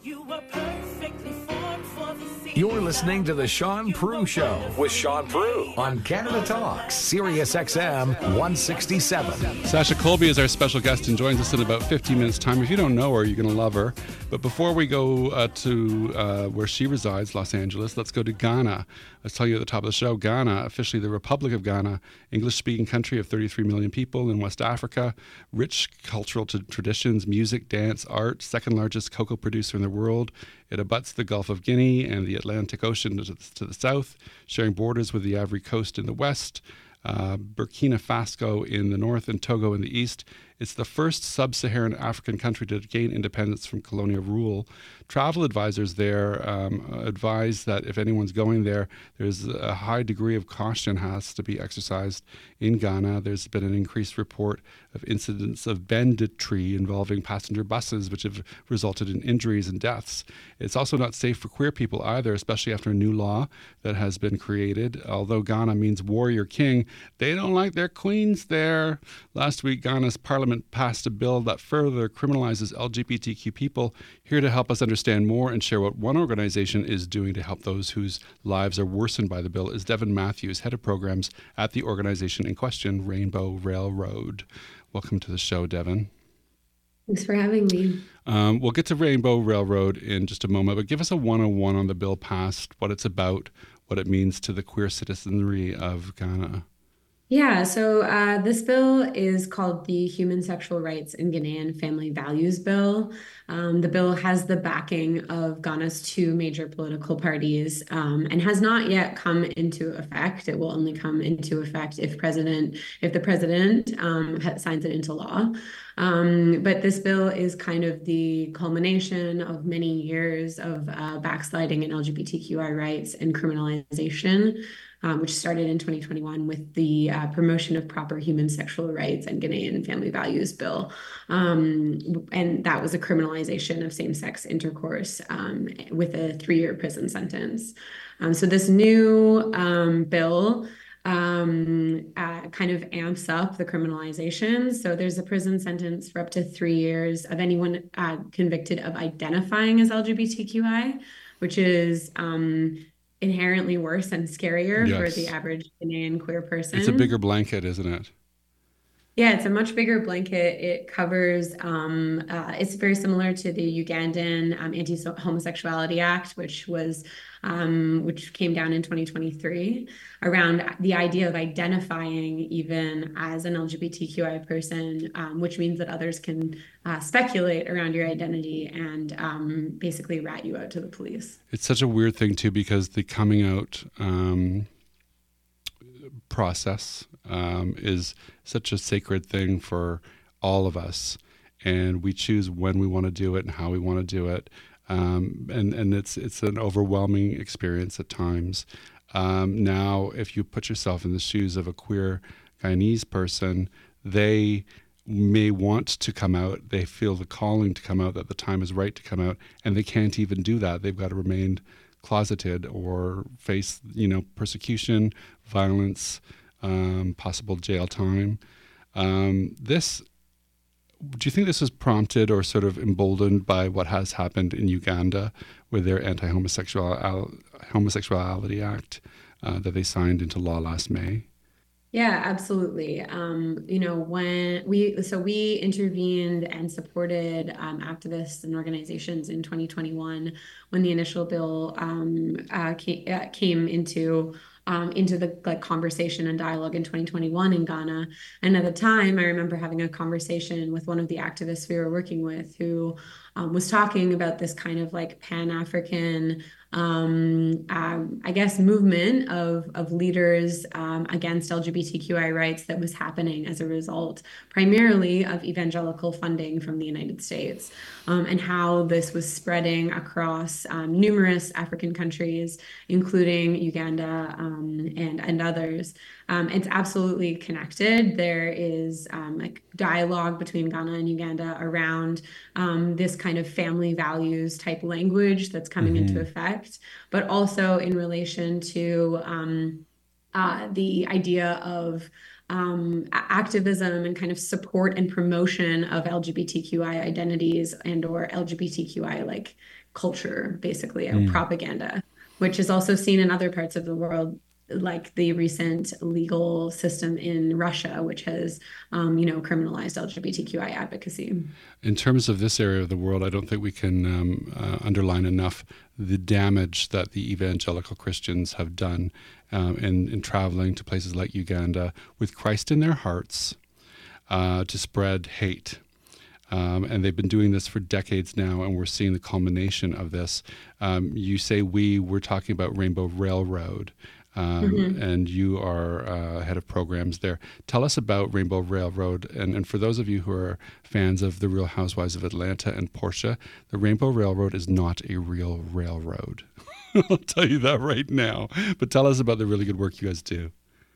You were perfectly formed for the sea. You're listening to The Sean Prue Show with Sean Prue on Canada Talks, Sirius XM 167. Sasha Colby is our special guest and joins us in about 15 minutes' time. If you don't know her, you're going to love her. But before we go to where she resides, Los Angeles, let's go to Ghana. I was telling you at the top of the show, Ghana, officially the Republic of Ghana, English-speaking country of 33 million people in West Africa, rich cultural traditions, music, dance, art, second largest cocoa producer in the world. It abuts the Gulf of Guinea and the Atlantic Ocean to the south, sharing borders with the Ivory Coast in the west, Burkina Faso in the north, and Togo in the east. It's the first sub-Saharan African country to gain independence from colonial rule. Travel advisors there advise that if anyone's going there, there's a high degree of caution has to be exercised in Ghana. There's been an increased report of incidents of banditry involving passenger buses, which have resulted in injuries and deaths. It's also not safe for queer people either, especially after a new law that has been created. Although Ghana means warrior king, they don't like their queens there. Last week, Ghana's parliament passed a bill that further criminalizes LGBTQ people. Here to help us understand more and share what one organization is doing to help those whose lives are worsened by the bill is Devin Matthews, head of programs at the organization in question, Rainbow Railroad. Welcome to the show, Devin. Thanks for having me. We'll get to Rainbow Railroad in just a moment, but give us a 101 on the bill passed, what it's about, what it means to the queer citizenry of Ghana. Yeah, so this bill is called the Human Sexual Rights and Ghanaian Family Values Bill. The bill has the backing of Ghana's two major political parties and has not yet come into effect. It will only come into effect if the president signs it into law. But this bill is kind of the culmination of many years of backsliding in LGBTQI rights and criminalization, which started in 2021 with the promotion of proper human sexual rights and Ghanaian family values bill. And that was a criminalization of same-sex intercourse with a 3-year prison sentence. So this new bill kind of amps up the criminalization. So there's a prison sentence for up to 3 years of anyone convicted of identifying as LGBTQI, which is inherently worse and scarier for the average Ghanaian queer person. It's a bigger blanket, isn't it? Yeah, it's a much bigger blanket. It covers, it's very similar to the Ugandan Anti-Homosexuality Act, which came down in 2023, around the idea of identifying even as an LGBTQI person, which means that others can speculate around your identity and basically rat you out to the police. It's such a weird thing, too, because the coming out process is such a sacred thing for all of us, and we choose when we want to do it and how we want to do it, and it's an overwhelming experience at times. Now, if you put yourself in the shoes of a queer Guyanese person, they may want to come out, they feel the calling to come out, that the time is right to come out, and they can't even do that. They've got to remain closeted or face, persecution, violence, possible jail time. Do you think this was prompted or sort of emboldened by what has happened in Uganda with their Anti-Homosexuality Act that they signed into law last May? Yeah, absolutely. When we intervened and supported activists and organizations in 2021 when the initial bill came into the conversation and dialogue in 2021 in Ghana. And at the time, I remember having a conversation with one of the activists we were working with who was talking about this kind of like Pan-African movement of leaders against LGBTQI rights that was happening as a result, primarily of evangelical funding from the United States, and how this was spreading across numerous African countries, including Uganda and others. It's absolutely connected. There is dialogue between Ghana and Uganda around this kind of family values type language that's coming into effect, but also in relation to the idea of activism and kind of support and promotion of LGBTQI identities and or LGBTQI culture, basically, or propaganda, which is also seen in other parts of the world, like the recent legal system in Russia, which has, criminalized LGBTQI advocacy. In terms of this area of the world, I don't think we can underline enough the damage that the evangelical Christians have done in traveling to places like Uganda with Christ in their hearts to spread hate. And they've been doing this for decades now, and we're seeing the culmination of this. You say we're talking about Rainbow Railroad. And you are head of programs there. Tell us about Rainbow Railroad. And for those of you who are fans of The Real Housewives of Atlanta and Portia, the Rainbow Railroad is not a real railroad. I'll tell you that right now. But tell us about the really good work you guys do.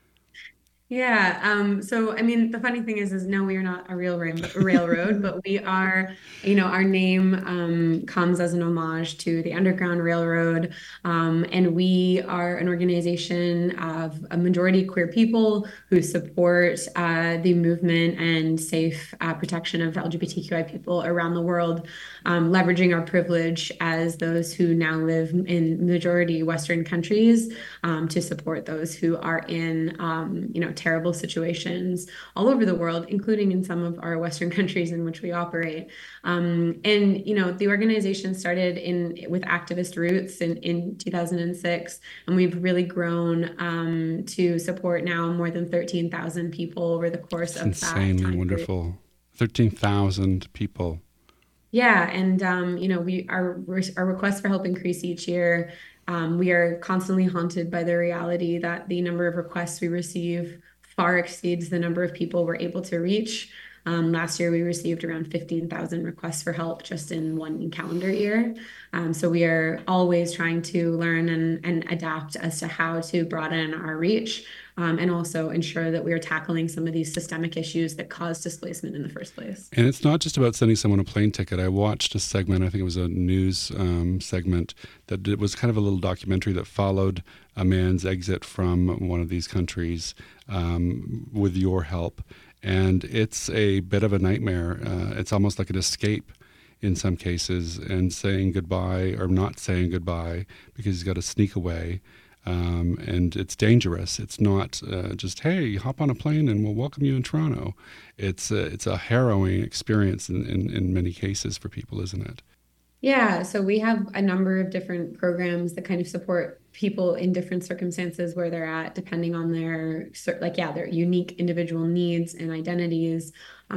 Yeah. So, I mean, the funny thing is no, we are not a real railroad, but we are, our name comes as an homage to the Underground Railroad. And we are an organization of a majority queer people who support the movement and safe protection of LGBTQI people around the world, leveraging our privilege as those who now live in majority Western countries to support those who are in, terrible situations all over the world, including in some of our Western countries in which we operate. The organization started with activist roots in 2006, and we've really grown to support now more than 13,000 people over the course of that time. Insanely wonderful. 13,000 people. Yeah, and our requests for help increase each year. We are constantly haunted by the reality that the number of requests we receive far exceeds the number of people we're able to reach. Last year, we received around 15,000 requests for help just in one calendar year. So we are always trying to learn and adapt as to how to broaden our reach and also ensure that we are tackling some of these systemic issues that cause displacement in the first place. And it's not just about sending someone a plane ticket. I watched a segment, I think it was a news segment, that it was kind of a little documentary that followed a man's exit from one of these countries with your help. And it's a bit of a nightmare. It's almost like an escape in some cases, and saying goodbye or not saying goodbye because he's got to sneak away. And it's dangerous. It's not just, hey, hop on a plane and we'll welcome you in Toronto. It's a harrowing experience in many cases for people, isn't it? Yeah, so we have a number of different programs that kind of support people in different circumstances where they're at, depending on their unique individual needs and identities.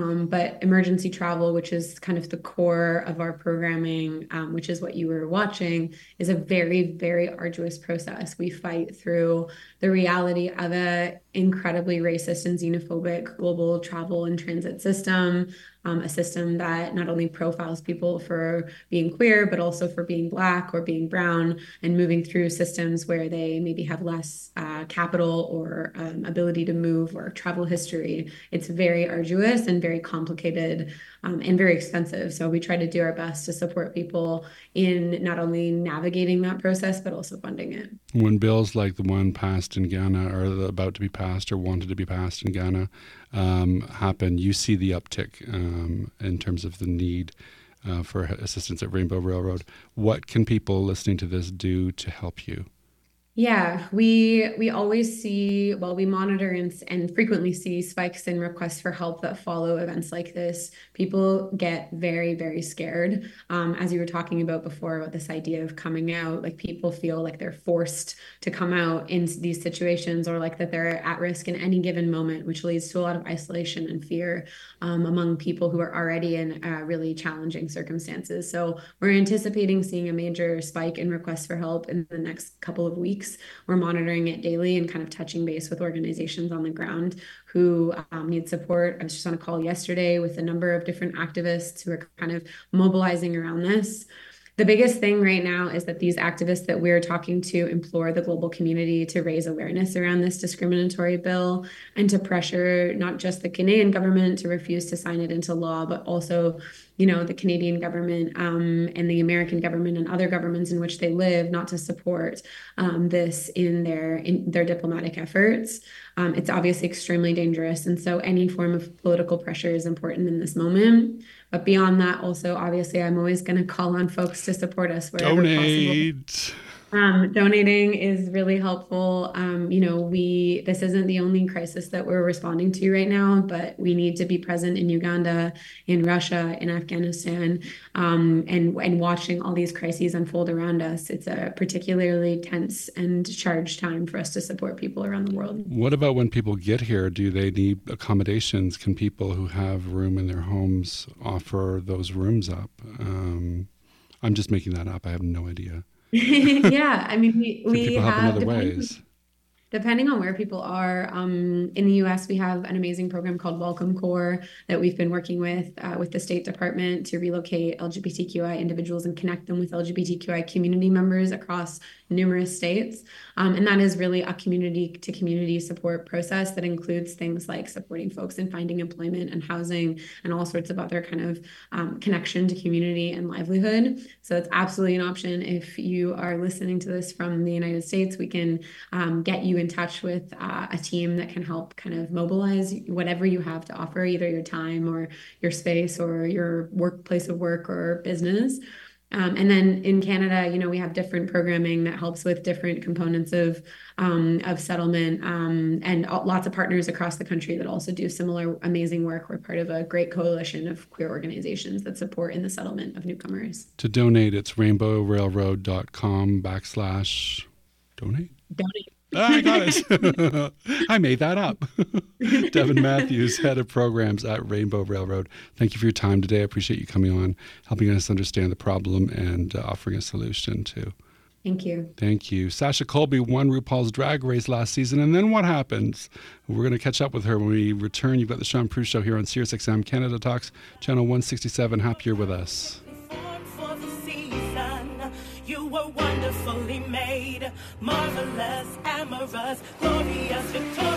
But emergency travel, which is kind of the core of our programming, which is what you were watching, is a very, very arduous process. We fight through the reality of an incredibly racist and xenophobic global travel and transit system, a system that not only profiles people for being queer, but also for being Black or being brown, and moving through systems where they maybe have less capital or ability to move or travel history. It's very arduous and very complicated and very expensive. So we try to do our best to support people in not only navigating that process, but also funding it. When bills like the one passed in Ghana, or about to be passed or wanted to be passed in Ghana, happen, you see the uptick in terms of the need for assistance at Rainbow Railroad. What can people listening to this do to help you? Yeah, we always see, we monitor and frequently see spikes in requests for help that follow events like this. People get very, very scared. As you were talking about before, about this idea of coming out, like people feel like they're forced to come out in these situations, or like that they're at risk in any given moment, which leads to a lot of isolation and fear among people who are already in really challenging circumstances. So we're anticipating seeing a major spike in requests for help in the next couple of weeks. We're monitoring it daily and kind of touching base with organizations on the ground who need support. I was just on a call yesterday with a number of different activists who are kind of mobilizing around this. The biggest thing right now is that these activists that we're talking to implore the global community to raise awareness around this discriminatory bill and to pressure not just the Ghanaian government to refuse to sign it into law, but also the Canadian government and the American government and other governments in which they live not to support this in their diplomatic efforts. It's obviously extremely dangerous. And so any form of political pressure is important in this moment. But beyond that, also, obviously, I'm always going to call on folks to support us wherever possible. Donating is really helpful. This isn't the only crisis that we're responding to right now, but we need to be present in Uganda, in Russia, in Afghanistan, and watching all these crises unfold around us. It's a particularly tense and charged time for us to support people around the world. What about when people get here? Do they need accommodations? Can people who have room in their homes offer those rooms up? I'm just making that up. I have no idea. Yeah, I mean, we people have, in other ways? Depending on where people are, in the U.S., we have an amazing program called Welcome Corps that we've been working with the State Department to relocate LGBTQI individuals and connect them with LGBTQI community members across numerous states. And that is really a community-to-community support process that includes things like supporting folks in finding employment and housing and all sorts of other kind of connection to community and livelihood. So it's absolutely an option. If you are listening to this from the United States, we can get you in touch with a team that can help kind of mobilize whatever you have to offer, either your time or your space or your workplace of work or business. And then in Canada, we have different programming that helps with different components of settlement, and lots of partners across the country that also do similar amazing work. We're part of a great coalition of queer organizations that support in the settlement of newcomers. To donate, it's rainbowrailroad.com/donate. Donate. I got it. I made that up. Devin Matthews, Head of Programs at Rainbow Railroad. Thank you for your time today. I appreciate you coming on, helping us understand the problem and offering a solution too. Thank you. Thank you. Sasha Colby won RuPaul's Drag Race last season, and then what happens? We're going to catch up with her when we return. You've got the Sean Prue Show here on SiriusXM Canada Talks, channel 167. Happy you're with us. You were wonderfully made, marvelous, amorous, glorious, victorious.